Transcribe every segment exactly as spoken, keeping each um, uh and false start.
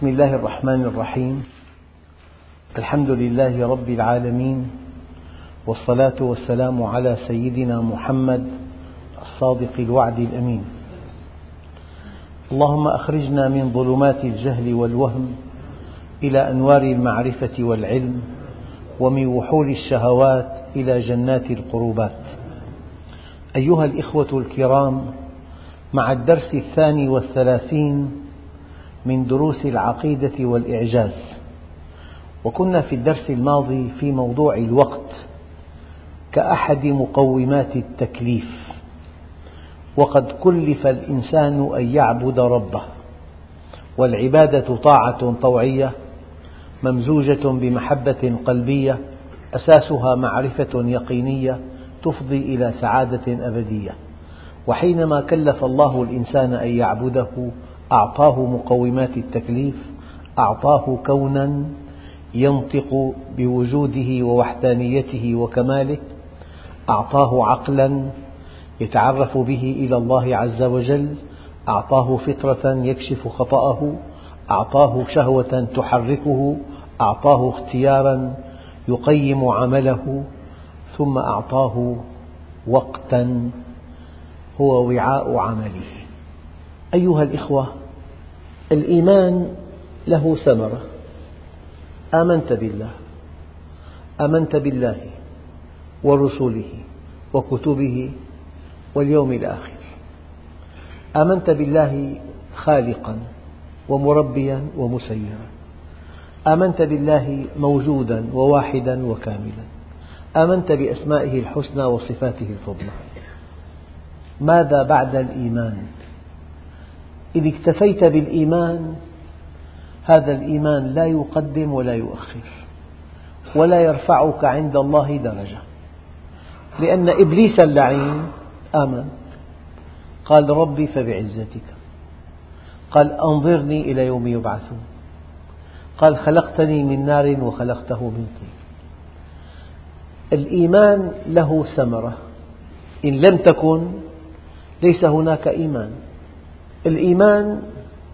بسم الله الرحمن الرحيم. الحمد لله رب العالمين، والصلاة والسلام على سيدنا محمد الصادق الوعد الأمين. اللهم أخرجنا من ظلمات الجهل والوهم إلى أنوار المعرفة والعلم، ومن وحول الشهوات إلى جنات القربات. أيها الإخوة الكرام، مع الدرس الثاني والثلاثين من دروس العقيدة والإعجاز، وكنا في الدرس الماضي في موضوع الوقت كأحد مقومات التكليف، وقد كلف الإنسان أن يعبد ربه، والعبادة طاعة طوعية ممزوجة بمحبة قلبية أساسها معرفة يقينية تفضي إلى سعادة أبدية. وحينما كلف الله الإنسان أن يعبده أعطاه مقومات التكليف، أعطاه كونا ينطق بوجوده ووحدانيته وكماله، أعطاه عقلا يتعرف به إلى الله عز وجل، أعطاه فطرة يكشف خطأه، أعطاه شهوة تحركه، أعطاه اختيارا يقيم عمله، ثم أعطاه وقتا هو وعاء عمله. أيها الإخوة، الإيمان له ثمرة. آمنت بالله، آمنت بالله ورسله وكتبه واليوم الآخر، آمنت بالله خالقا ومربيا ومسيرا، آمنت بالله موجودا وواحدا وكاملا، آمنت بأسمائه الحسنى وصفاته الفضلى. ماذا بعد الإيمان؟ إذا اكتفيت بالإيمان، هذا الإيمان لا يقدم ولا يؤخر، ولا يرفعك عند الله درجة، لأن إبليس اللعين آمن، قال ربي فبعزتك، قال أنظرني إلى يوم يبعثون، قال خلقتني من نار وخلقته من طين. الإيمان له ثمرة، إن لم تكن ليس هناك إيمان. الإيمان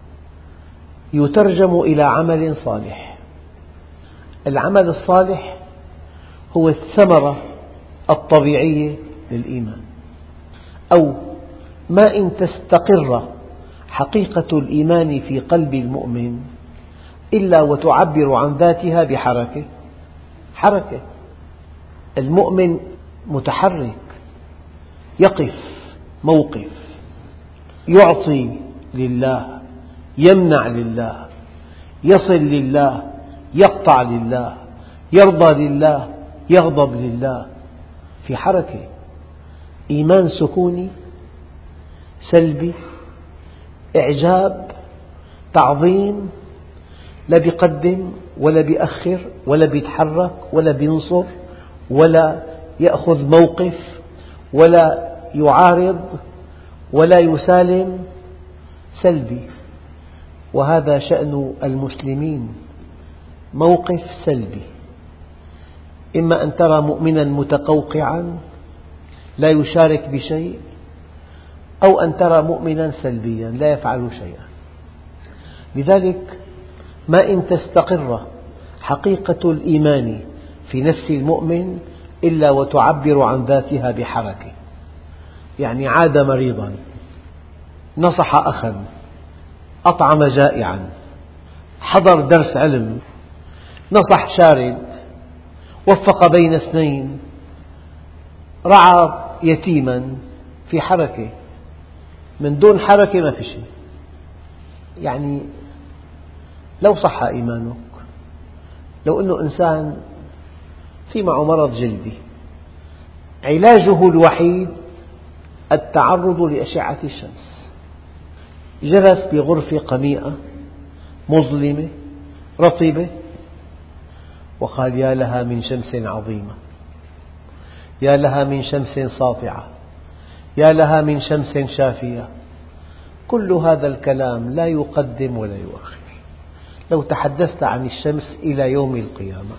يترجم إلى عمل صالح. العمل الصالح هو الثمرة الطبيعية للإيمان، أو ما إن تستقر حقيقة الإيمان في قلب المؤمن إلا وتعبر عن ذاتها بحركة. حركة، المؤمن متحرك، يقف موقف، يعطي لله، يمنع لله، يصل لله، يقطع لله، يرضى لله، يغضب لله، في حركة. إيمان سكوني سلبي، إعجاب، تعظيم، لا بيقدم ولا بيأخر ولا بيتحرك ولا بينصر ولا يأخذ موقف ولا يعارض ولا يسالم، سلبي. وهذا شأن المسلمين، موقف سلبي. إما أن ترى مؤمنا متقوقعا لا يشارك بشيء، أو أن ترى مؤمنا سلبيا لا يفعل شيئا. لذلك ما إن تستقر حقيقة الإيمان في نفس المؤمن إلا وتعبر عن ذاتها بحركة. يعني عاد مريضا، نصح أخا، أطعم جائعا، حضر درس علم، نصح شارد، وفق بين اثنين، رعى يتيما، في حركة. من دون حركة ما في شيء. يعني لو صح إيمانك، لو أنه إنسان في معه مرض جلدي، علاجه الوحيد التعرض لأشعة الشمس، جلس بغرفة قميئة مظلمة رطبة وقال يا لها من شمس عظيمة، يا لها من شمس ساطعة، يا لها من شمس شافية. كل هذا الكلام لا يقدم ولا يؤخر. لو تحدثت عن الشمس إلى يوم القيامة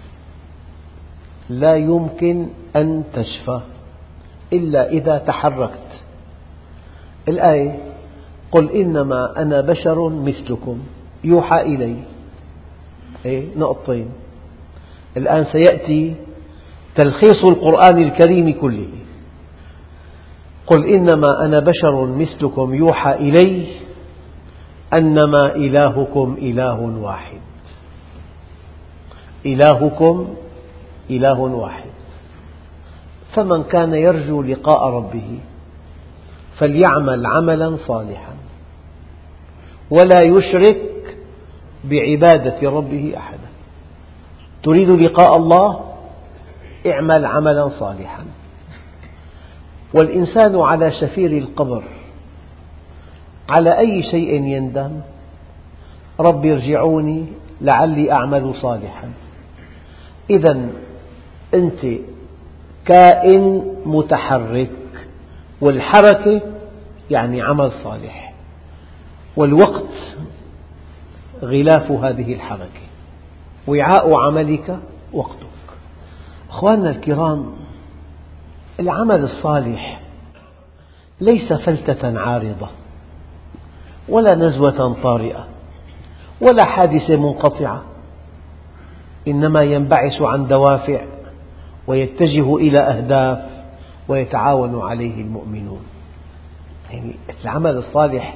لا يمكن أن تشفى إلا إذا تحركت. الآية قل إنما أنا بشر مثلكم يوحى إلي، إيه؟ نقطتين. الآن سيأتي تلخيص القرآن الكريم كله. قل إنما أنا بشر مثلكم يوحى إلي أنما إلهكم إله واحد. إلهكم إله واحد، فمن كان يرجو لقاء ربه فليعمل عملا صالحا ولا يشرك بعبادة ربه أحدا. تريد لقاء الله؟ اعمل عملا صالحا. والإنسان على شفير القبر على أي شيء يندم؟ رب ارجعوني لعلي أعمل صالحا. إذا أنت كائن متحرك، والحركة يعني عمل صالح، والوقت غلاف هذه الحركة، وعاء عملك وقتك. أخواننا الكرام، العمل الصالح ليس فلتة عارضة ولا نزوة طارئة ولا حادثة منقطعة، إنما ينبعث عن دوافع ويتجه إلى أهداف ويتعاون عليه المؤمنون. يعني العمل الصالح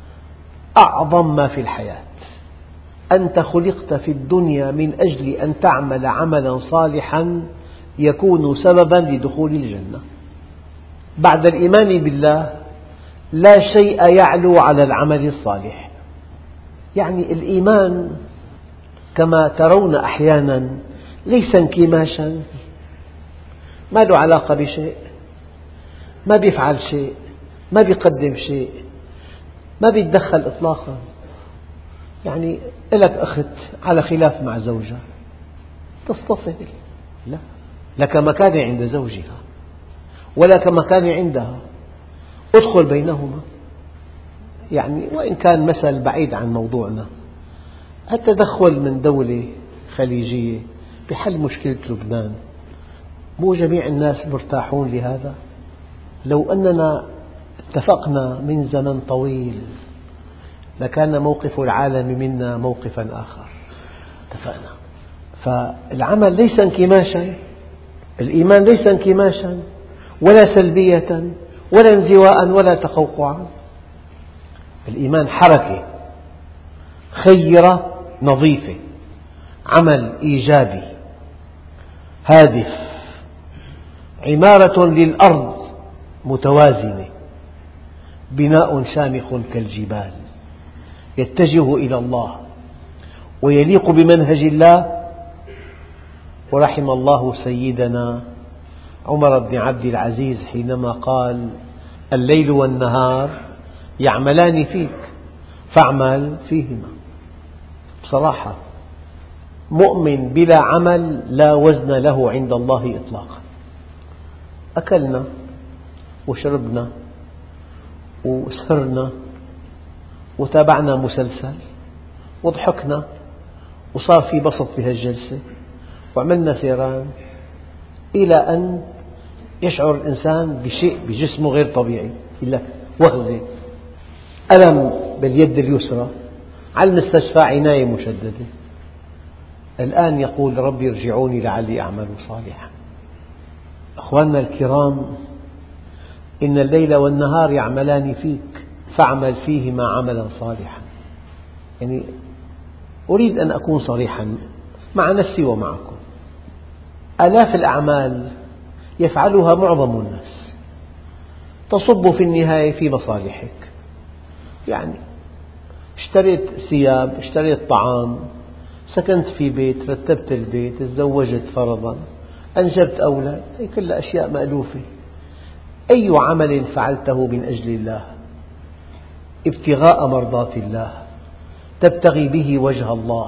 أعظم ما في الحياة. أنت خلقت في الدنيا من أجل أن تعمل عملا صالحا يكون سببا لدخول الجنة. بعد الإيمان بالله لا شيء يعلو على العمل الصالح. يعني الإيمان كما ترون أحيانا ليس انكماشا، ما له علاقة بشيء، ما بيفعل شيء، ما بيقدم شيء، ما بيتدخل إطلاقا. يعني لك أخت على خلاف مع زوجها تصطفل، لا، لك مكانة عند زوجها ولك مكانة عندها، ادخل بينهما. يعني وإن كان مثل بعيد عن موضوعنا، التدخل من دولة خليجية بحل مشكلة لبنان، مو جميع الناس مرتاحون لهذا؟ لو أننا اتفقنا من زمن طويل لكان موقف العالم منا موقفا آخر. اتفقنا. فالعمل ليس انكماشا، الإيمان ليس انكماشا ولا سلبية ولا انزواء ولا تقوقعا. الإيمان حركة خيرة نظيفة، عمل إيجابي هادف، عمارة للأرض متوازنة، بناء شامخ كالجبال يتجه إلى الله ويليق بمنهج الله. ورحم الله سيدنا عمر بن عبد العزيز حينما قال: الليل والنهار يعملان فيك فاعمل فيهما. بصراحة مؤمن بلا عمل لا وزن له عند الله إطلاقا. أكلنا وشربنا وسهرنا وتابعنا مسلسل وضحكنا وصار في بسط في هالجلسة وعملنا سيران، إلى أن يشعر الإنسان بشيء بجسمه غير طبيعي، يقول لك وهزة، ألم باليد اليسرى، على المستشفى عناية مشددة. الآن يقول: ربي ارجعوني لعلي أعمل صالحا. أخواننا الكرام، إن الليل والنهار يعملان فيك فاعمل فيهما عملا صالحا. يعني أريد أن أكون صريحا مع نفسي ومعكم. آلاف الأعمال يفعلها معظم الناس تصب في النهاية في مصالحك. يعني اشتريت ثياب، اشتريت طعام، سكنت في بيت، رتبت البيت، تزوجت فرضا، أنجبت أولاد، هذه كلها أشياء مألوفة. أي عمل فعلته من أجل الله ابتغاء مرضات الله، تبتغي به وجه الله،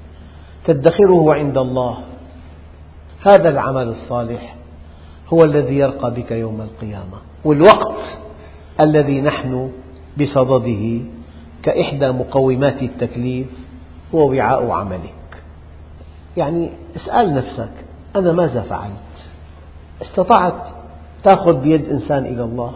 تدخره عند الله، هذا العمل الصالح هو الذي يرقى بك يوم القيامة. والوقت الذي نحن بصدده كإحدى مقومات التكليف هو وعاء عملك. يعني اسأل نفسك: أنا ماذا فعلت؟ استطعت تأخذ بيد إنسان إلى الله؟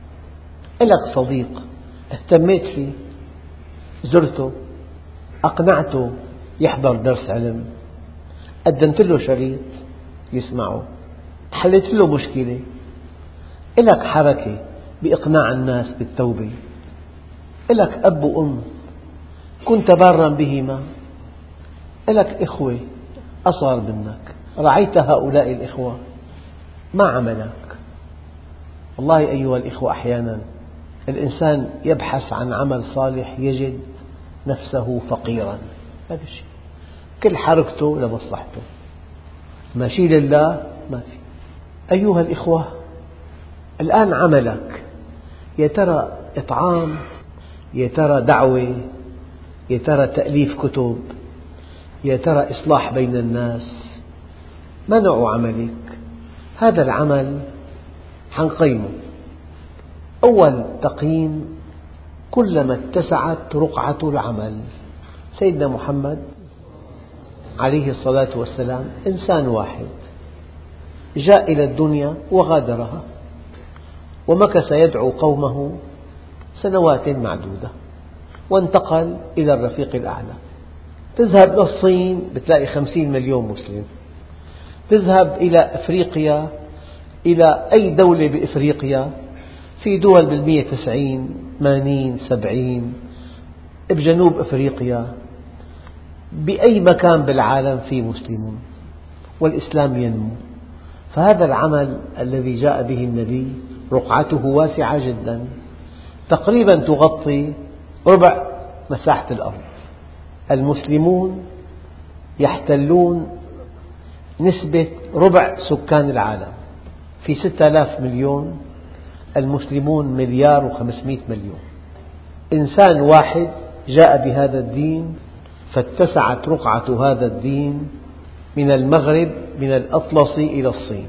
لك صديق اهتميت فيه، زرته، أقنعته، يحضر درس علم، قدمت له شريط يسمعه، حليت له مشكلة، إلك حركة بإقناع الناس بالتوبة، إلك أب وأم كنت بارا بهما، إلك إخوة أصغر منك، رعيت هؤلاء الإخوة، ما عملك؟ والله أيها الإخوة، أحيانا الإنسان يبحث عن عمل صالح يجد نفسه فقيرا، ما في شيء، كل حركته لمصلحته، ماشي لله ما في. أيها الإخوة، الآن عملك يا ترى إطعام، يا ترى دعوة، يا ترى تأليف كتب، يا ترى إصلاح بين الناس، ما نوع عملك؟ هذا العمل حنقيمه. أول تقييم: كلما اتسعت رقعة العمل. سيدنا محمد عليه الصلاة والسلام إنسان واحد جاء إلى الدنيا وغادرها، ومكث يدعو قومه سنوات معدودة، وانتقل إلى الرفيق الأعلى. تذهب إلى الصين بتلاقي خمسين مليون مسلم، تذهب إلى أفريقيا، إلى أي دولة بإفريقيا، في دول بالمئة تسعين ثمانين سبعين، بجنوب أفريقيا، بأي مكان بالعالم في مسلمون، والإسلام ينمو. فهذا العمل الذي جاء به النبي رقعته واسعة جدا، تقريبا تغطي ربع مساحة الأرض. المسلمون يحتلون نسبة ربع سكان العالم، في ستة آلاف مليون، المسلمون مليار وخمسمئة مليون. إنسان واحد جاء بهذا الدين فاتسعت رقعة هذا الدين من المغرب، من الأطلسي إلى الصين.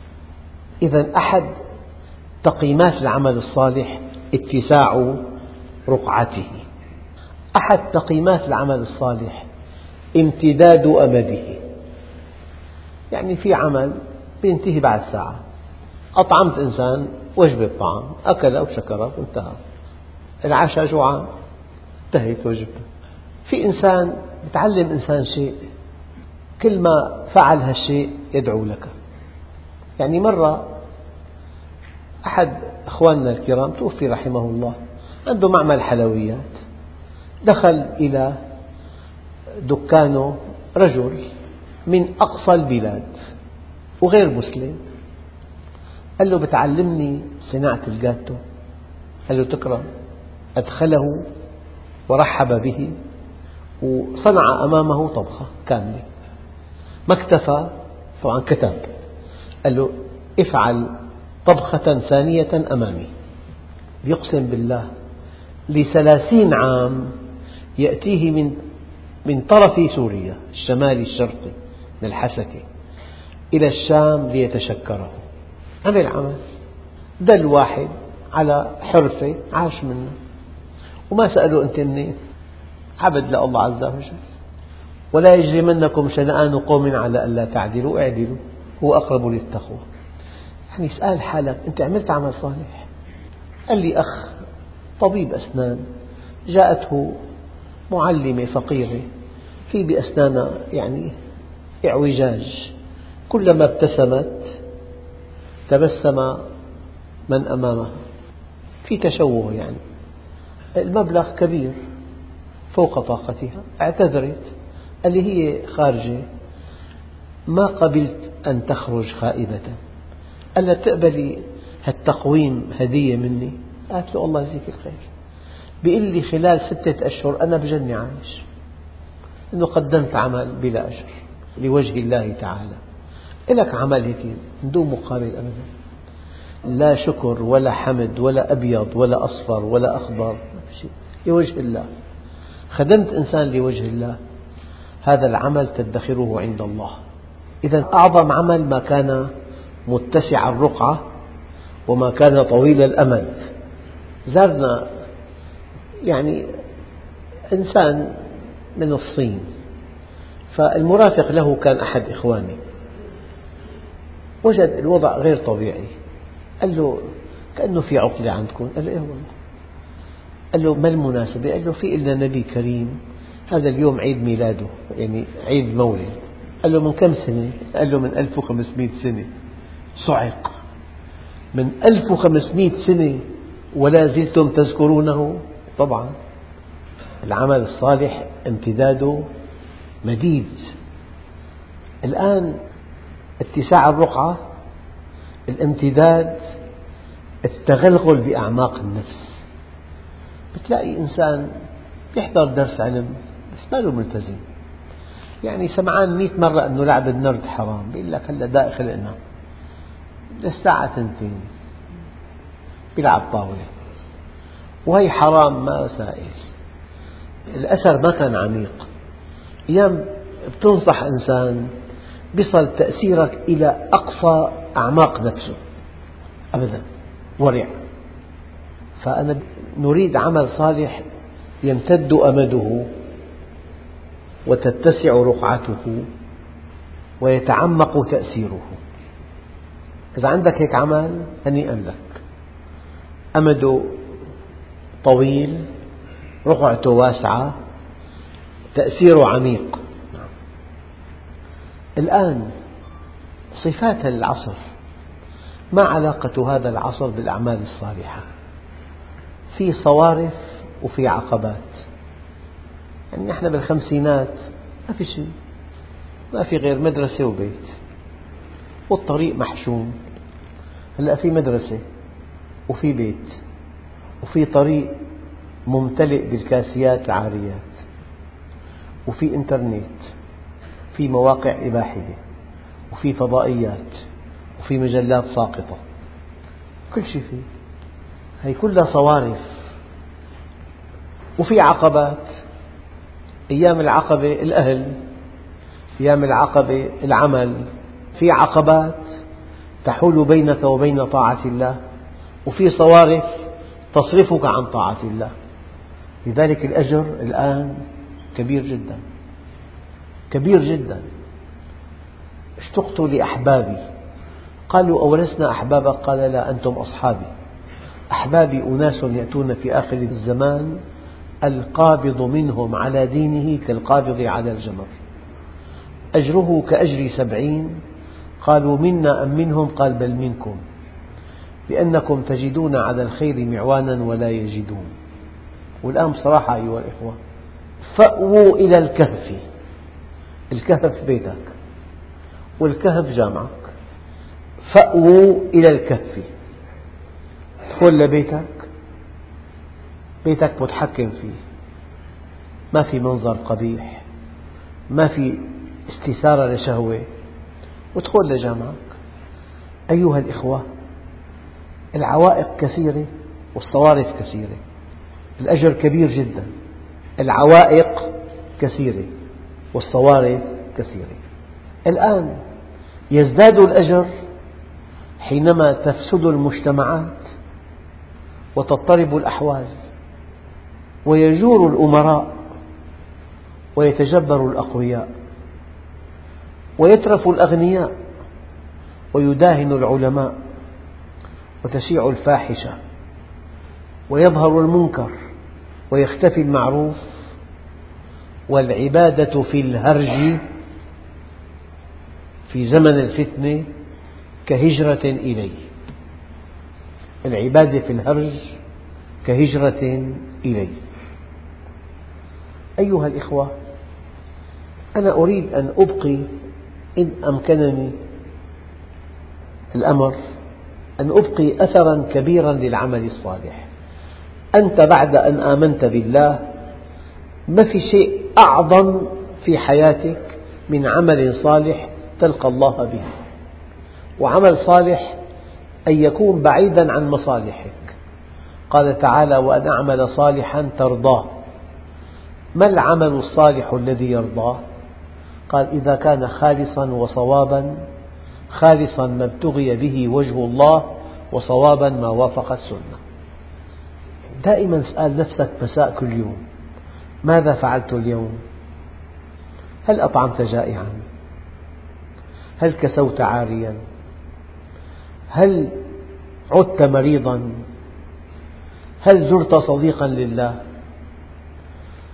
إذا أحد تقييمات العمل الصالح اتساع رقعته. أحد تقييمات العمل الصالح امتداد أمده. يعني في عمل ينتهي بعد ساعة، أطعمت إنسان وجبة طعام، أكل وشكر وانتهى، العشاء جوعان، انتهت وجبته. في إنسان يتعلم إنسان شيء، كل ما فعل هالشيء يدعو لك. يعني مرة أحد أخواننا الكرام توفي رحمه الله، عنده معمل حلويات، دخل إلى دكانه رجل من أقصى البلاد وغير مسلم، قال له: بتعلمني صناعة الجاتو؟ قال له: تكرم. أدخله ورحب به وصنع أمامه طبخة كاملة. ما اكتفى، طبعا كتب، قال له: افعل طبخة ثانية أمامي. يقسم بالله لثلاثين عام يأتيه من من طرف سوريا الشمالي الشرقي من الحسكة إلى الشام ليتشكره. عمل عمل، دل واحد على حرفة عاش منه، وما سأله أنت منين، عبد لله عز وجل. ولا يجرمنكم شنآن قوم على ألا تعدلوا اعدلوا هو أقرب للتقوى. يعني اسأل حالك، أنت عملت عمل صالح؟ قال لي أخ طبيب أسنان، جاءته معلمة فقيرة في بأسنانها يعني اعوجاج، كلما ابتسمت تبسم من أمامها، في تشوه، يعني المبلغ كبير فوق طاقتها. اعتذرت، قال لي: هي خارجة، ما قبلت أن تخرج خائبة. قال لها: تقبلي هالتقويم هدية مني؟ قالت له: الله يجزيك الخير. بيقول لي: خلال ستة أشهر أنا بجني عايش، إنه قدمت عمل بلا أجر لوجه الله تعالى. إلك عمل هيك بدون مقابل أبدا، لا شكر ولا حمد ولا أبيض ولا أصفر ولا أخضر، ما في شيء، لوجه الله. خدمت إنسان لوجه الله، هذا العمل تدخره عند الله. إذا أعظم عمل ما كان متسع الرقعة وما كان طويل الأمد. زارنا يعني إنسان من الصين، فالمرافق له كان أحد إخواني، وجد الوضع غير طبيعي، قال له: كأنه في عطلة عندكم. قال له: إيه والله. قال له: ما المناسبة؟ قال له: في إلنا نبي كريم هذا اليوم عيد ميلاده، يعني عيد مولد. قال له من كم سنة؟ قال له من ألف وخمسمئة سنة. صعق، من ألف وخمسمئة سنة ولا زلتم تذكرونه؟ طبعا العمل الصالح امتداده مديد. الآن اتساع الرقعة، الامتداد التغلغل بأعماق النفس. بتلاقي إنسان يحضر درس علم بس ما له ملتزم، يعني سمعان مئة مرة أنه لعب النرد حرام، بيقول لك هلا داء خلقنا للساعة تنتين بيلعب طاولة، وهي حرام ما سائل. الأثر ما كان عميق. أيام بتنصح إنسان بيصل تأثيرك إلى أقصى أعماق نفسه أبدا، ورع. فأنا نريد عمل صالح يمتد أمده وتتسع رقعته ويتعمق تأثيره. إذا عندك هيك عمل هنيئا لك، أمده طويل، رقعته واسعة، تأثيره عميق. الآن صفات العصر، ما علاقة هذا العصر بالأعمال الصالحة؟ في صوارف وفي عقبات. يعني نحن بالخمسينات ما في شيء، ما في غير مدرسة وبيت والطريق محشوم. هلأ في مدرسة وفي بيت وفي طريق ممتلئ بالكاسيات العاريات وفي إنترنت، في مواقع إباحية وفي فضائيات وفي مجلات ساقطة، كل شيء فيه. هي كلها صوارف. وفي عقبات. أيام العقبة الأهل، أيام العقبة العمل. في عقبات تحول بينك وبين طاعة الله، وفي صوارف تصرفك عن طاعة الله. لذلك الأجر الآن كبير جدا، كبير جدا. اشتقت لأحبابي، قالوا أولسنا أحبابك؟ قال لا، أنتم أصحابي. أحبابي أناس يأتون في آخر الزمان القابض منهم على دينه كالقابض على الجمر، أجره كأجر سبعين. قالوا منا أم منهم؟ قال بل منكم، لأنكم تجدون على الخير معوانا ولا يجدون. والآن بصراحة أيها الإخوة، فأووا إلى الكهف. الكهف بيتك والكهف جامعك. فأووا إلى الكهف، ادخل لبيتك، بيتك متحكم فيه، ما في منظر قبيح، ما في استثارة لشهوة، وادخل لجامعك. أيها الإخوة، العوائق كثيرة والصوارف كثيرة. الأجر كبير جدا، العوائق كثيرة والصوارف كثيرة. الآن يزداد الأجر حينما تفسد المجتمعات وتضطرب الأحوال ويجور الأمراء ويتجبر الأقوياء ويترف الأغنياء ويداهن العلماء وتشيع الفاحشة ويظهر المنكر ويختفي المعروف، والعبادة في الهرج في زمن الفتنة كهجرة إليه. العبادة في الهرج كهجرة إليه. أيها الإخوة، أنا أريد أن أبقي إن أمكنني الأمر أن أبقي أثرا كبيرا للعمل الصالح. أنت بعد أن آمنت بالله ما في شيء أعظم في حياتك من عمل صالح تلقى الله به. وعمل صالح أن يكون بعيدا عن مصالحك. قال تعالى: وأن أعمل صالحا ترضاه. ما العمل الصالح الذي يرضاه؟ قال: إذا كان خالصا وصوابا، خالصا ما ابتغي به وجه الله، وصوابا ما وافق السنة. دائما اسأل نفسك مساء كل يوم: ماذا فعلت اليوم؟ هل أطعمت جائعا؟ هل كسوت عاريا؟ هل عدت مريضا؟ هل زرت صديقا لله؟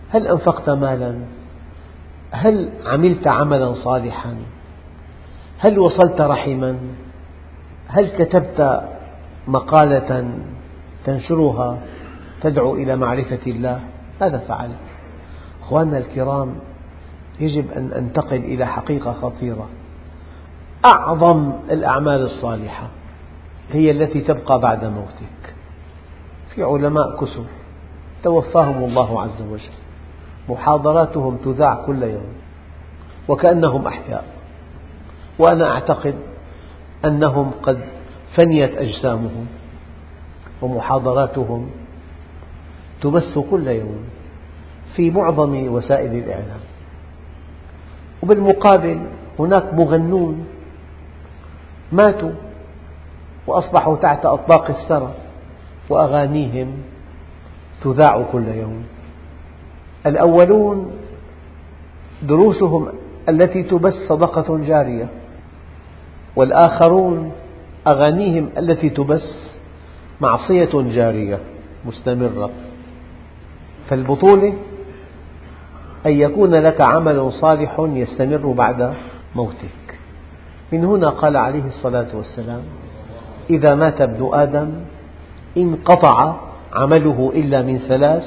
هل أنفقت مالا؟ هل عملت عملا صالحا؟ هل وصلت رحما؟ هل كتبت مقالة تنشرها تدعو إلى معرفة الله؟ ماذا فعلت؟ أخواننا الكرام، يجب أن ننتقل إلى حقيقة خطيرة. أعظم الأعمال الصالحة هي التي تبقى بعد موتك. في علماء كثر توفاهم الله عز وجل، محاضراتهم تذاع كل يوم وكأنهم أحياء، وأنا أعتقد أنهم قد فنيت أجسامهم ومحاضراتهم تبث كل يوم في معظم وسائل الإعلام. وبالمقابل هناك مغنون ماتوا وأصبحوا تحت أطباق الثرى وأغانيهم تذاع كل يوم. الأولون دروسهم التي تبث صدقة جارية، والآخرون أغانيهم التي تبث معصية جارية مستمرة. فالبطولة أن يكون لك عمل صالح يستمر بعد موتك. من هنا قال عليه الصلاة والسلام: إذا مات ابن آدم انقطع عمله إلا من ثلاث: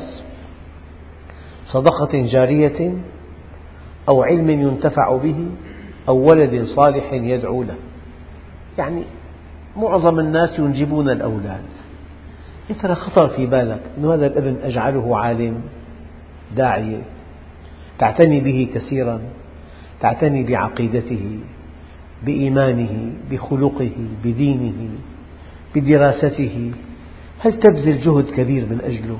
صدقة جارية، أو علم ينتفع به، أو ولد صالح يدعو له. يعني معظم الناس ينجبون الأولاد، يا ترى خطر في بالك أن هذا الابن أجعله عالم داعية تعتني به كثيرا، تعتني بعقيدته، بإيمانه، بخلقه، بدينه، بدراسته، هل تبذل جهد كبير من أجله؟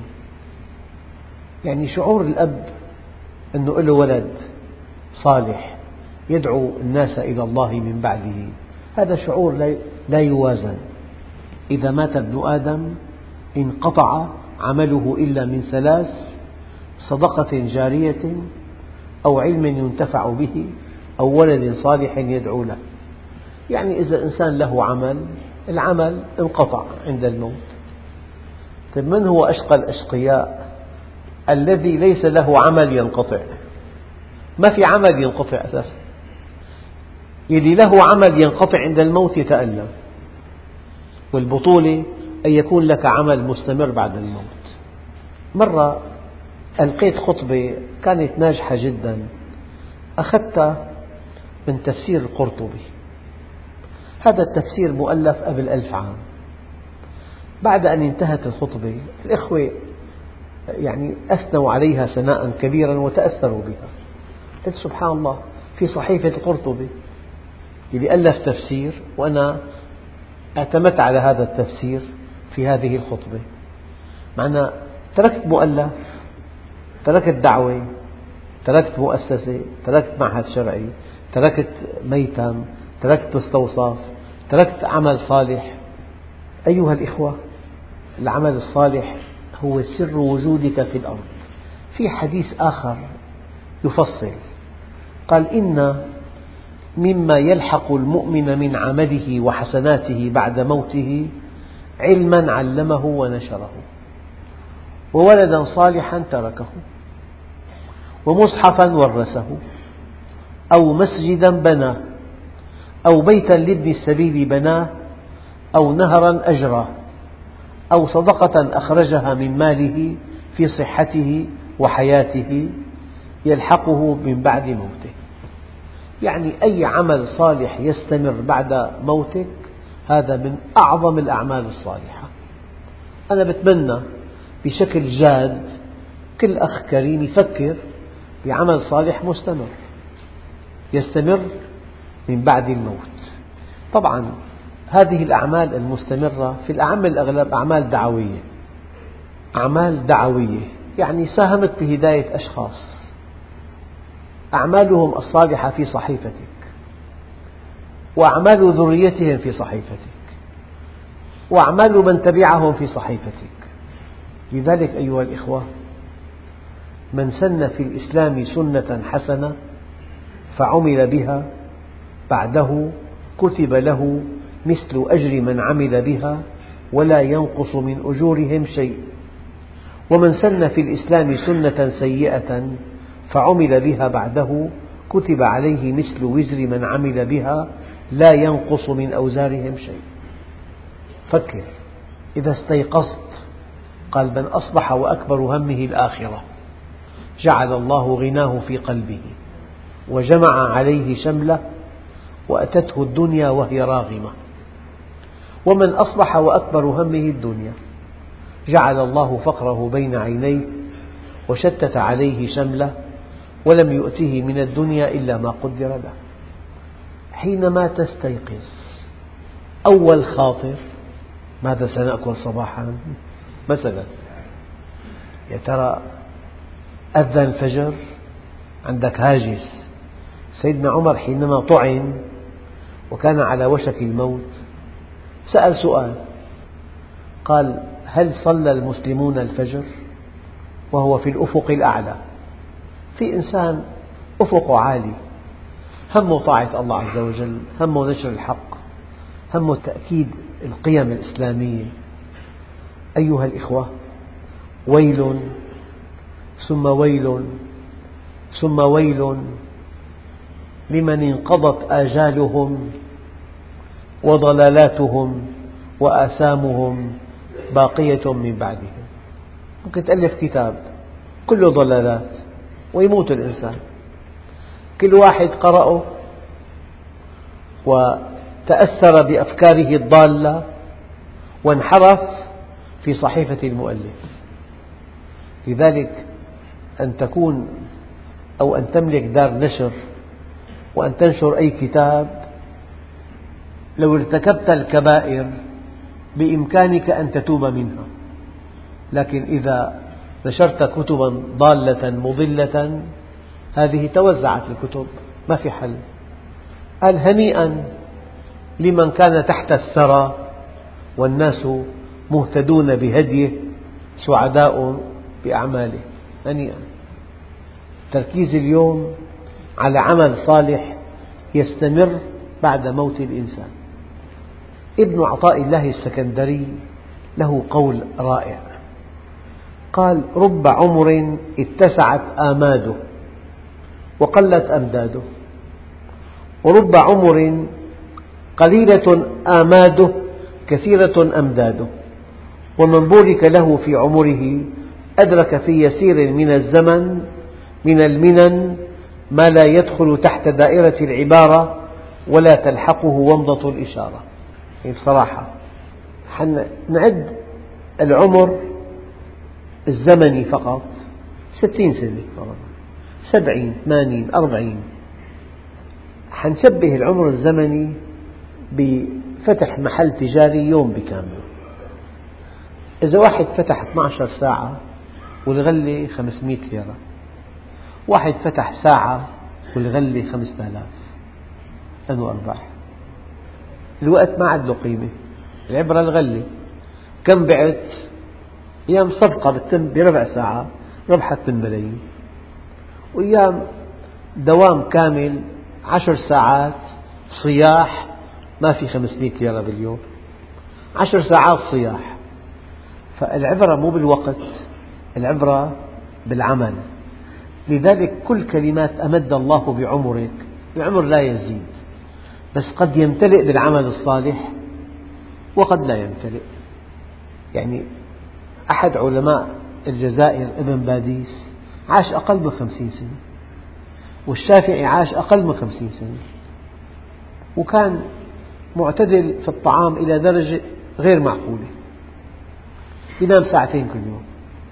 يعني شعور الأب أنه له ولد صالح يدعو الناس إلى الله من بعده، هذا شعور لا يوازن. إذا مات ابن آدم انقطع عمله إلا من ثلاث: صدقة جارية، أو علم ينتفع به، أو ولد صالح يدعو له. يعني إذا إنسان له عمل، العمل انقطع عند الموت. طيب من هو أشقى الأشقياء؟ الذي ليس له عمل ينقطع، ما في عمل ينقطع أساسا. يلي له عمل ينقطع عند الموت يتألم. والبطولة أن يكون لك عمل مستمر بعد الموت. مرة ألقيت خطبة كانت ناجحة جدا، أخذتها من تفسير القرطبي. هذا التفسير مؤلف قبل ألف عام. بعد أن انتهت الخطبة الإخوة يعني أثنوا عليها ثناء كبيرا وتأثروا بها. قلت سبحان الله، في صحيفة القرطبي اللي ألف تفسير، وأنا اعتمدت على هذا التفسير في هذه الخطبة. معنى تركت مؤلف، تركت دعوة، تركت مؤسسة، تركت معهد شرعي، تركت ميتم، تركت مستوصف، تركت عمل صالح. أيها الإخوة، العمل الصالح هو سر وجودك في الأرض. في حديث آخر يفصل، قال: إن مما يلحق المؤمن من عمله وحسناته بعد موته علما علمه ونشره، وولدا صالحا تركه، ومصحفا ورثه، أو مسجدا بناه، أو بيتا لابن السبيل بناه، أو نهرا أجراه، أو صدقة أخرجها من ماله في صحته وحياته يلحقه من بعد موته. يعني أي عمل صالح يستمر بعد موتك هذا من أعظم الأعمال الصالحة. أنا بتمنى بشكل جاد كل أخ كريم يفكر بعمل صالح مستمر يستمر من بعد الموت. طبعا هذه الأعمال المستمرة في الأعم الأغلب أعمال دعوية، أعمال دعوية يعني ساهمت بهداية أشخاص، أعمالهم الصالحة في صحيفتك، وأعمال ذريتهم في صحيفتك، وأعمال من تبعهم في صحيفتك. لذلك أيها الإخوة، من سن في الإسلام سنة حسنة فعمل بها بعده كتب له مثل أجر من عمل بها ولا ينقص من أجورهم شيء، ومن سن في الإسلام سنة سيئة فعمل بها بعده كتب عليه مثل وزر من عمل بها لا ينقص من أوزارهم شيء. فكر، إذا استيقظت قال من أصبح وأكبر همه الآخرة جعل الله غناه في قلبه وجمع عليه شمله وأتته الدنيا وهي راغمة. ومن أصبح وأكبر همه الدنيا جعل الله فقره بين عينيه وشتت عليه شمله ولم يؤته من الدنيا إلا ما قدر له. حينما تستيقظ أول خاطر ماذا سنأكل صباحا مثلا، يا ترى أذن الفجر، عندك هاجس. سيدنا عمر حينما طعن وكان على وشك الموت سأل سؤال، قال هل صلى المسلمون الفجر؟ وهو في الأفق الأعلى. في إنسان أفقه عالي، همه طاعة الله عز وجل، همه نشر الحق، همه تأكيد القيم الإسلامية. أيها الإخوة، ويل ثم ويل ثم ويل لمن انقضت آجالهم وضلالاتهم وآثامهم باقية من بعدهم. ممكن تألف كتاب كله ضلالات ويموت الإنسان، كل واحد قرأه وتأثر بأفكاره الضالة وانحرف في صحيفة المؤلف. لذلك أن تكون أو أن تملك دار نشر وأن تنشر أي كتاب، لو ارتكبت الكبائر بإمكانك أن تتوب منها، لكن إذا نشرت كتبا ضالة مضلة هذه توزعت الكتب ما في حل. قال هنيئا لمن كان تحت الثرى والناس مهتدون بهديه سعداء بأعماله. هنيئا. تركيز اليوم على عمل صالح يستمر بعد موت الإنسان. ابن عطاء الله السكندري له قول رائع، قال رب عمر اتسعت آماده وقلت أمداده، ورب عمر قليلة آماده كثيرة أمداده، ومن بورك له في عمره أدرك في يسير من الزمن من المنن ما لا يدخل تحت دائرة العبارة ولا تلحقه ومضة الإشارة. يعني بصراحة نعد العمر الزمني فقط ستين سنة فرضا، سبعين، ثمانين، أربعين. حنشبه العمر الزمني بفتح محل تجاري يوم بكامله. إذا واحد فتح اثني عشر ساعة والغلة خمسمئة ليرة، واحد فتح ساعة والغلة خمسة آلاف، أنه أرباح. الوقت ما عاد له قيمة، العبرة الغلة. كم بعت؟ أيام صفقة بتتم بربع ساعة ربحت ملايين، وأيام دوام كامل عشر ساعات صياح ما في خمسمئة ليرة باليوم، عشر ساعات صياح. فالعبرة مو بالوقت، العبرة بالعمل. لذلك كل كلمات أمد الله بعمرك، العمر لا يزيد، بس قد يمتلئ بالعمل الصالح وقد لا يمتلئ. يعني أحد علماء الجزائر ابن باديس عاش أقل من خمسين سنة، والشافعي عاش أقل من خمسين سنة، وكان معتدل في الطعام إلى درجة غير معقولة، ينام ساعتين كل يوم.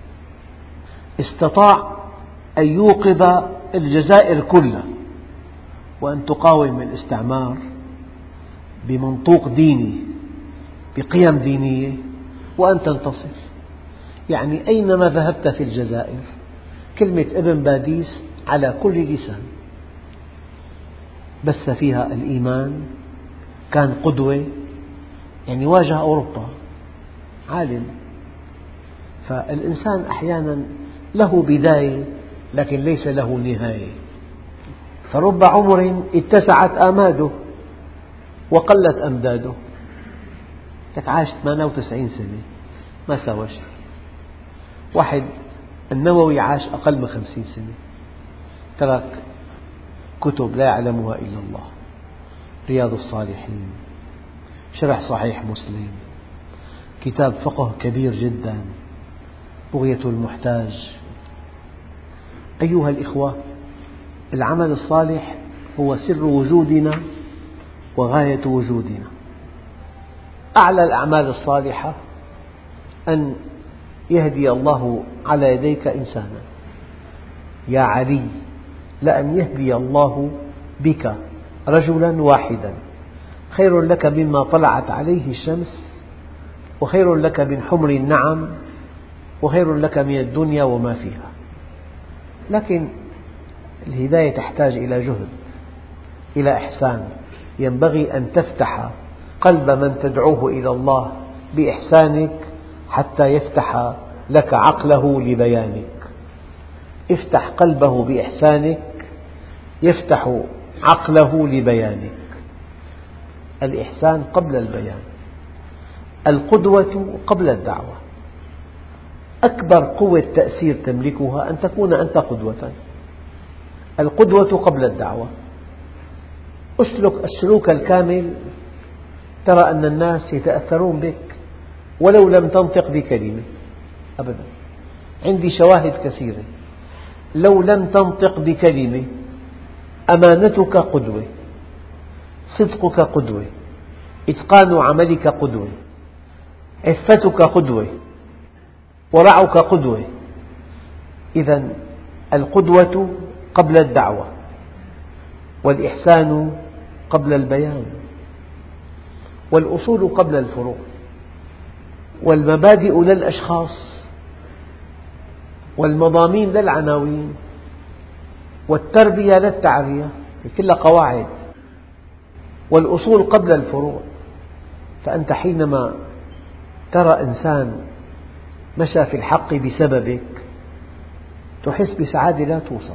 استطاع أن يوقظ الجزائر كلها وأن تقاوم الاستعمار بمنطوق ديني بقيم دينية وأن تنتصر. يعني أينما ذهبت في الجزائر كلمة ابن باديس على كل لسان. بث فيها الإيمان، كان قدوة، يعني واجه أوروبا، عالم. فالإنسان أحيانا له بداية لكن ليس له نهاية. فرب عمر اتسعت آماده وقلت أمداده. لك عاش ثمانية وتسعين سنة ما سوى شيء. واحد النووي عاش أقل من خمسين سنة، ترك كتب لا يعلمها إلا الله، رياض الصالحين، شرح صحيح مسلم، كتاب فقه كبير جدا، بغية المحتاج. أيها الإخوة، العمل الصالح هو سر وجودنا وغاية وجودنا. أعلى الأعمال الصالحة أن يهدي الله على يديك إنسانا. يا علي، لأن يهدي الله بك رجلا واحدا خير لك مما طلعت عليه الشمس، وخير لك من حمر النعم، وخير لك من الدنيا وما فيها. لكن الهداية تحتاج إلى جهد، إلى إحسان. ينبغي أن تفتح قلب من تدعوه إلى الله بإحسانك حتى يفتح لك عقله لبيانك. افتح قلبه بإحسانك يفتح عقله لبيانك. الإحسان قبل البيان، القدوة قبل الدعوة. أكبر قوة تأثير تملكها أن تكون أنت قدوة. القدوة قبل الدعوة. اسلك السلوك الكامل ترى أن الناس يتأثرون بك ولو لم تنطق بكلمة أبدا. عندي شواهد كثيرة. لو لم تنطق بكلمة أمانتك قدوة، صدقك قدوة، إتقان عملك قدوة، عفتك قدوة، ورعك قدوة. إذا القدوة قبل الدعوة، والإحسان قبل البيان، والأصول قبل الفروع، والمبادئ لا الأشخاص، والمضامين لا العناوين، والتربية لا التعرية، كلها قواعد. والأصول قبل الفروع. فأنت حينما ترى إنسان مشى في الحق بسببك تحس بسعادة لا توصف.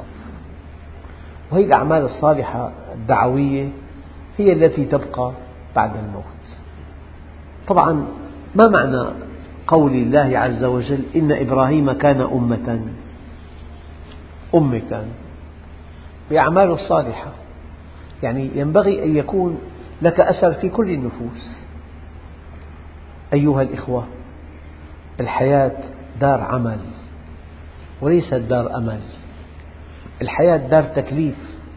وهي الأعمال الصالحة الدعوية هي التي تبقى بعد الموت. طبعا ما معنى قول الله عز وجل إن إبراهيم كان أمة؟ أمة كان بأعماله الصالحة، يعني ينبغي أن يكون لك أثر في كل النفوس. أيها الإخوة، الحياة دار عمل وليست دار أمل. الحياة دار تكليف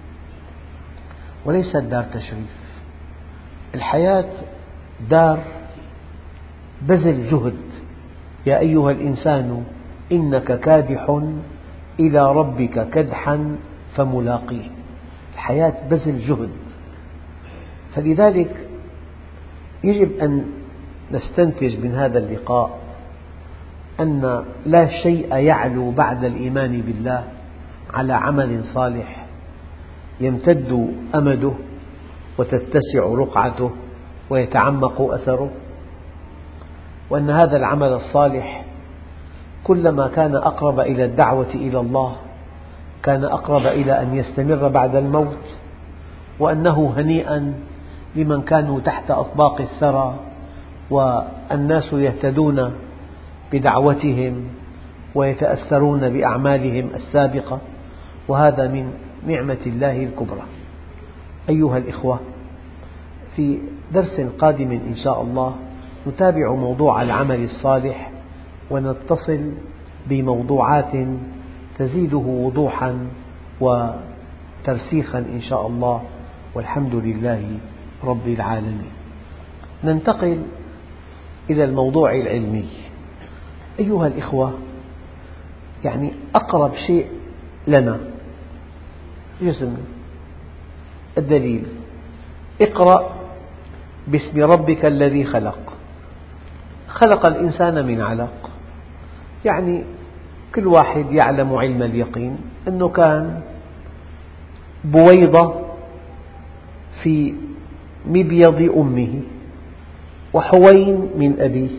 وليست دار تشريف. الحياة دار بذل جهد. يا أيها الإنسان إنك كادح إلى ربك كدحا فملاقيه. الحياة بذل جهد. فلذلك يجب أن نستنتج من هذا اللقاء أن لا شيء يعلو بعد الإيمان بالله على عمل صالح يمتد أمده وتتسع رقعته ويتعمق أثره، وأن هذا العمل الصالح كلما كان أقرب إلى الدعوة إلى الله كان أقرب إلى أن يستمر بعد الموت، وأنه هنيئا لمن كانوا تحت أطباق الثرى والناس يهتدون بدعوتهم ويتأثرون بأعمالهم السابقة، وهذا من نعمة الله الكبرى. أيها الإخوة، في درس قادم إن شاء الله نتابع موضوع العمل الصالح ونتصل بموضوعات تزيده وضوحا وترسيخا إن شاء الله، والحمد لله رب العالمين. ننتقل إلى الموضوع العلمي. أيها الإخوة، يعني أقرب شيء لنا جسمنا. الدليل: اقرأ باسم ربك الذي خلق. خلق الإنسان من علق. يعني كل واحد يعلم علم اليقين أنه كان بويضة في مبيض أمه وحوين من أبيه.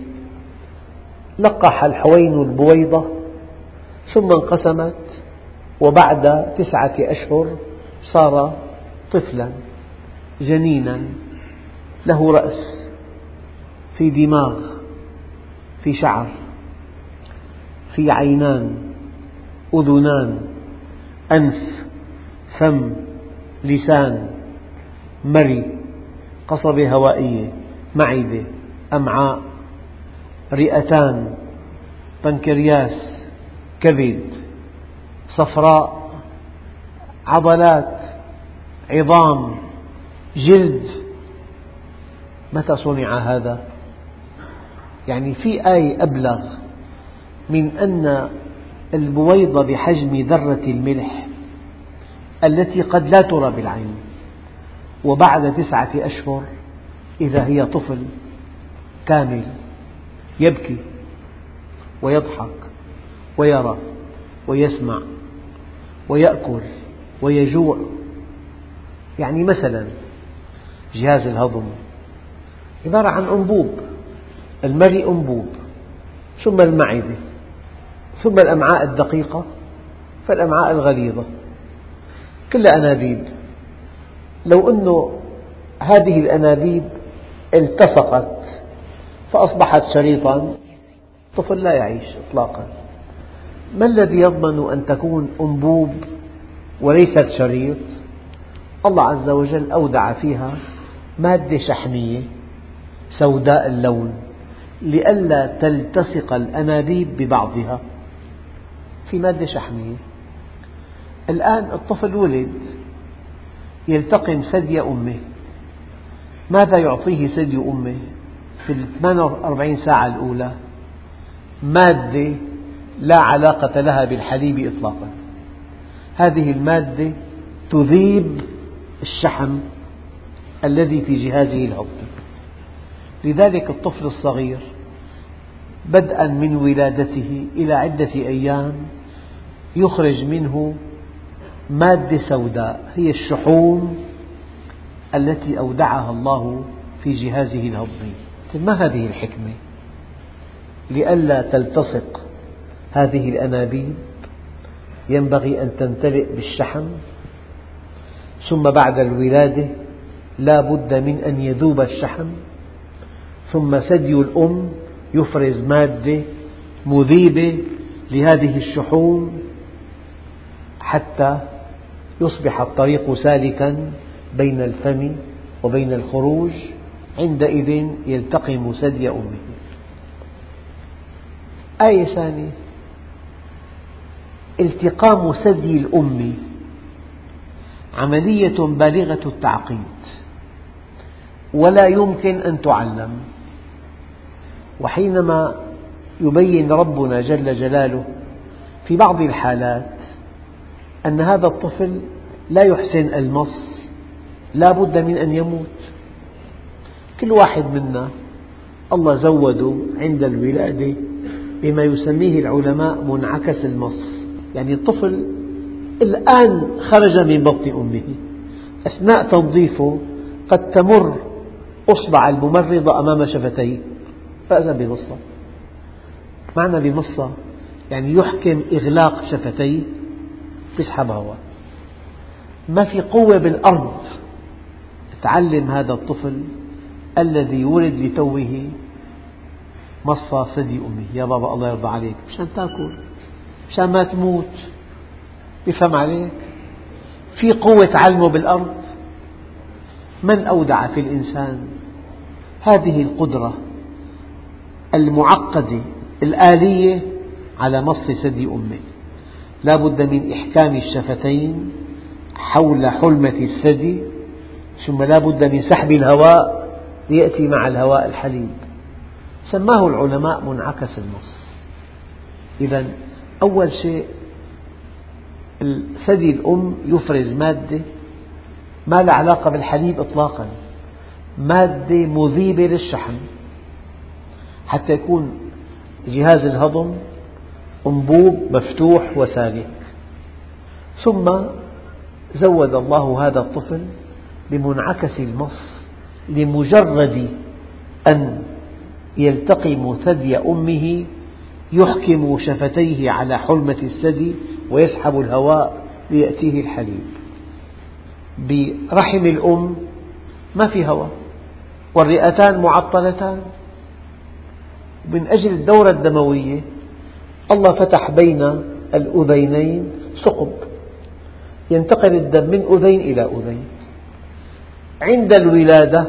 لقح الحوين البويضة ثم انقسمت، وبعد تسعة أشهر صار طفلا جنينا له رأس، في دماغ، في شعر، في في عينان، أذنان، أنف، فم، لسان، مري، قصبة هوائية، معدة، أمعاء، رئتان، بنكرياس، كبد، صفراء، عضلات، عظام، جلد. متى صنع هذا؟ يعني في آية أبلغ من أن البويضة بحجم ذرة الملح التي قد لا ترى بالعين، وبعد تسعة أشهر إذا هي طفل كامل يبكي ويضحك ويرى ويسمع ويأكل ويجوع. يعني مثلا جهاز الهضم عبارة عن أنبوب، المريء أنبوب، ثم المعدة، ثم الأمعاء الدقيقة، فالأمعاء الغليظة، كلها أنابيب. لو أن هذه الأنابيب التصقت فأصبحت شريطا، الطفل لا يعيش إطلاقا. ما الذي يضمن أن تكون أنبوب وليست شريط؟ الله عز وجل أودع فيها مادة شحمية سوداء اللون لئلا تلتصق الأنابيب ببعضها، في مادة شحمية. الآن الطفل ولد يلتقم ثدي أمه، ماذا يعطيه ثدي أمه في الثمان وأربعين ساعة الأولى؟ مادة لا علاقة لها بالحليب إطلاقا. هذه المادة تذيب الشحم الذي في جهازه الهضمي. لذلك الطفل الصغير بدءا من ولادته إلى عدة أيام يخرج منه مادة سوداء هي الشحوم التي أودعها الله في جهازه الهضمي. ما هذه الحكمة؟ لئلا تلتصق هذه الأنابيب ينبغي أن تمتلئ بالشحم، ثم بعد الولادة لا بد من أن يذوب الشحم، ثم ثدي الأم يفرز مادة مذيبة لهذه الشحوم حتى يصبح الطريق سالكا بين الفم وبين الخروج، عندئذ يلتقم ثدي أمه. آية ثانية: التقام ثدي الأم عملية بالغة التعقيد ولا يمكن أن تعلم. وحينما يبين ربنا جل جلاله في بعض الحالات أن هذا الطفل لا يحسن المص، لا بد من أن يموت. كل واحد منا الله زوده عند الولادة بما يسميه العلماء منعكس المص. يعني الطفل الآن خرج من بطن أمه، أثناء تنظيفه قد تمر أصبع الممرضة أمام شفتيه فإذا بمصة. معنى بمصة يعني يحكم إغلاق شفتيه، تسحب هواء. ما في قوة بالأرض تعلم هذا الطفل الذي ولد لتوه مصة ثدي أمه. يا بابا الله يرضى عليك، مشان تأكل، مشان ما تموت، يفهم عليك؟ في قوة تعلمه بالأرض؟ من أودع في الإنسان هذه القدرة المعقدة الآلية على مص ثدي أمه؟ لا بد من إحكام الشفتين حول حلمة الثدي، ثم لا بد من سحب الهواء ليأتي مع الهواء الحليب. سماه العلماء منعكس المص. إذا أول شيء ثدي الأم يفرز مادة ما لها علاقة بالحليب إطلاقا، مادة مذيبة للشحم حتى يكون جهاز الهضم أنبوب مفتوح وسالك. ثم زود الله هذا الطفل بمنعكس المص لمجرد أن يلتقم ثدي أمه يحكم شفتيه على حلمة الثدي ويسحب الهواء ليأتيه الحليب. برحم الأم ما في هواء والرئتان معطلتان، من أجل الدورة الدموية الله فتح بين الأذينين ثقب ينتقل الدم من أذين إلى أذين. عند الولادة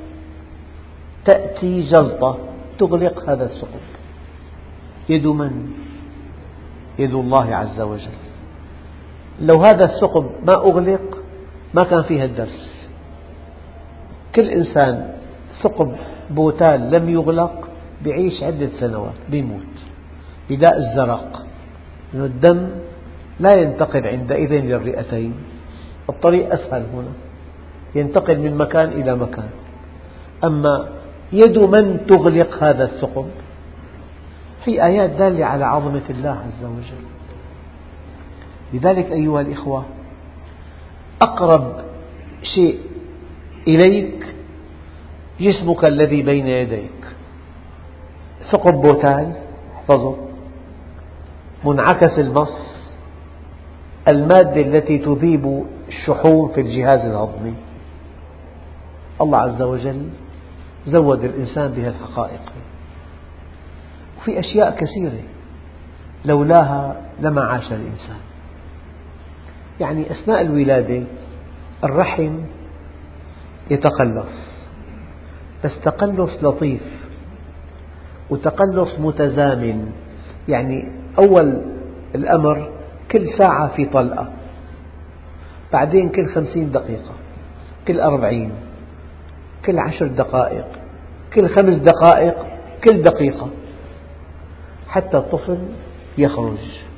تأتي جلطة تغلق هذا الثقب. يد من؟ يد الله عز وجل. لو هذا الثقب ما أغلق ما كان فيها الدرس. كل إنسان ثقب بوتال لم يغلق يعيش عدة سنوات بيموت بداء الزرق، لأن الدم لا ينتقل عندئذ للرئتين، الطريق أسهل هنا، ينتقل من مكان إلى مكان. أما يد من تغلق هذا الثقب؟ في آيات دالة على عظمة الله عز وجل. لذلك أيها الإخوة، أقرب شيء إليك جسمك الذي بين يديك. ثقب بوتال احفظه، منعكس المص، المادة التي تذيب الشحوم في الجهاز الهضمي. الله عز وجل زود الإنسان بهذه الحقائق. وفي أشياء كثيرة لولاها لما عاش الإنسان. يعني أثناء الولادة الرحم يتقلص، بس تقلص لطيف وتقلص متزامن. يعني أول الأمر كل ساعة في طلقة، بعدين كل خمسين دقيقة، كل أربعين، كل عشر دقائق، كل خمس دقائق، كل دقيقة، حتى الطفل يخرج.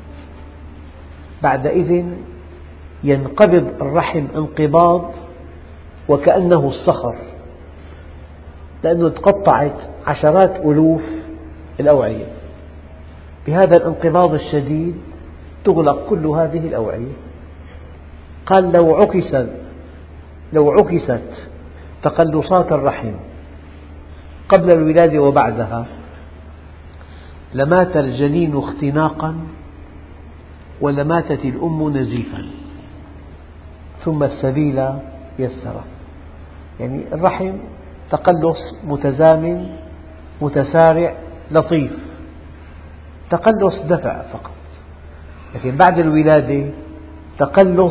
بعدئذ ينقبض الرحم انقباض وكأنه الصخر، لأنه تقطعت عشرات ألوف الأوعية. بهذا الانقباض الشديد تغلق كل هذه الأوعية. قال لو عكست لو عكست تقلصات الرحم قبل الولادة وبعدها لمات الجنين اختناقا ولماتت الأم نزيفا، ثم السبيل يسره. يعني الرحم تقلص متزامن متسارع لطيف، تقلص دفع فقط. لكن بعد الولادة تقلص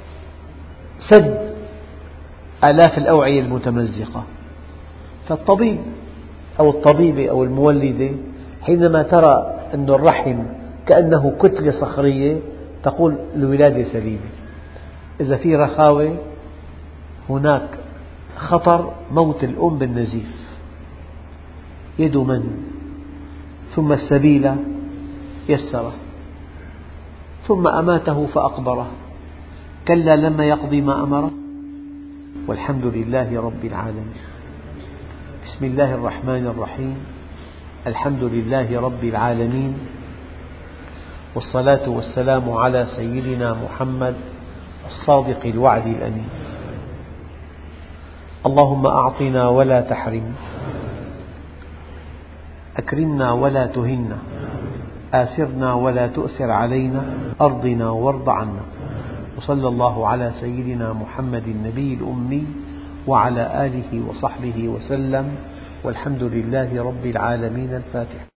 سد آلاف الأوعية المتمزقة. فالطبيب أو الطبيبة أو المولدة حينما ترى أن الرحم كأنه كتلة صخرية تقول الولادة سليمة. إذا في رخاوة هناك خطر موت الأم بالنزيف. يد من؟ ثم السبيل يسره، ثم أماته فأقبره، كلا لما يقضي ما أمره. والحمد لله رب العالمين. بسم الله الرحمن الرحيم. الحمد لله رب العالمين، والصلاة والسلام على سيدنا محمد الصادق الوعد الأمين. اللهم أعطنا ولا تحرمنا، أكرمنا ولا تهنا، آثرنا ولا تؤثر علينا، أرضنا وارض عنا. وصلى الله على سيدنا محمد النبي الأمي وعلى آله وصحبه وسلم، والحمد لله رب العالمين. الفاتحة.